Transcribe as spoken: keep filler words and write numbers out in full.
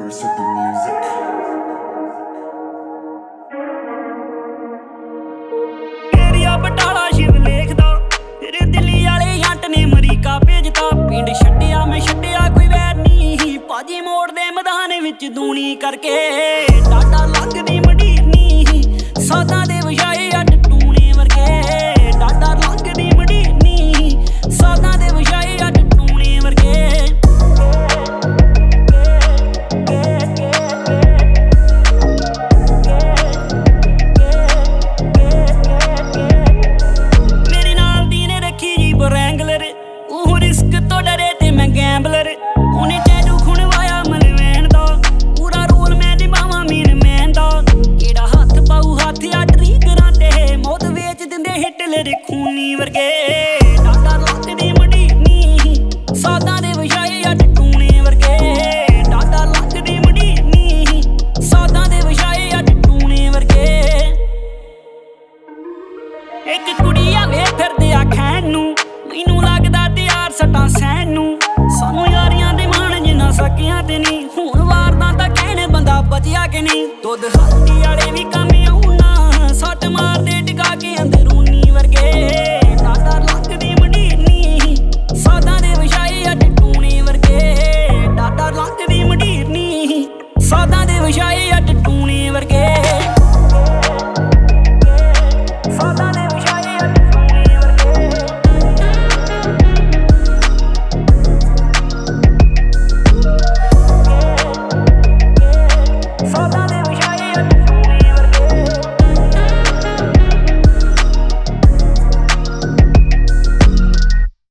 universe with the music. Area Batala Shiv ਲੇਖਦਾ ਤੇਰੇ ਦਿੱਲੀ ਵਾਲੇ ਜੱਟ ਨੇ ਅਮਰੀਕਾ ਭੇਜਤਾ। ਪਿੰਡ ਛੱਡਿਆ ਮੈਂ ਛੱਡਿਆ ਕੋਈ ਵੈਰ ਨਹੀਂ, ਭਾਜੀ ਮੋੜ ਦੇ ਮੈਦਾਨ ਵਿੱਚ ਦੂਣੀ ਕਰਕੇ ਡਾਡਾ ਲੰਘਦੀ ਮੰਡੀਰਨੀ। ਸਾਧਾਂ ਦੇ ਵਜਾਏ ਅੱਡ ਟੂਣੇ ਵਰਗੇ, ਡਾਡਾ ਲੰਘਦੀ ਮੰਡੀਰਨੀ। ਸਾਧਾਂ ਦੇ ਵਜਾਏ ਅੱਡ ਟੂਣੇ ਵਰਗੇ। ਮੇਰੇ ਨਾਲ ਦੀ ਨੇ ਰੱਖੀ ਜੀ ਬਰੈਂਗਲਰ, ਉਹ ਰਿਸਕ ਤੋਂ ਡਰੇ ਤੇ ਮੈਂ ਗੈਂਬਲਰ। ਉਹਨੇ ਟੈਟੂ ਖੁਣਵਾਇਆ ਮਲਵੈਣ ਦਾ, ਪੂਰਾ ਰੋਲ ਮੈਂ ਨਿਭਾਵਾਂ ਮੀਨ ਮੈਨ ਦਾ। ਕਿਹੜਾ ਹੱਥ ਪਾਊ ਹੱਥ ਆ ਟਰੀਗਰਾਂ ਤੇ, ਮੌਤ ਵੇਚ ਦਿੰਦੇ ਹਿਟਲਰ ਖੂਨੀ ਵਰਗੇ। ਡਾਡਾ ਲੰਘਦੀ ਮੰਡੀਰਨੀ, ਸਾਧਾਂ ਦੇ ਵਜਾਏ ਅੱਡ ਟੂਣੇ ਵਰਗੇ। ਡਾਡਾ ਲੰਘਦੀ ਮੰਡੀਰਨੀ, ਸਾਧਾਂ ਦੇ ਵਜਾਏ ਅੱਡ ਟੂਣੇ ਵਰਗੇ। ਇੱਕ ਕੁੜੀ ਆਵੇ ਫਿਰਦੇ ਆ ਖੈਨ ਨੂੰ, ਮੈਨੂੰ ਲੱਗਦਾ ਤਿਆਰ ਸੱਟਾਂ ਸਹਿਣ ਨੂੰ। ਸਾਨੂੰ ਯਾਰੀਆਂ ਦੇ ਮਾਣ ਜਿੰਨਾ ਸਕਿਆਂ ਤੇ ਨਹੀਂ, ਹੁਣ ਵਾਰਦਾਂ ਤਾਂ ਕਹਿਣ ਬੰਦਾ ਬਚਿਆ ਕਿ ਨਹੀਂ। ਦੁੱਧ ਹਲਦੀ ਵਾਲੇ ਵੀ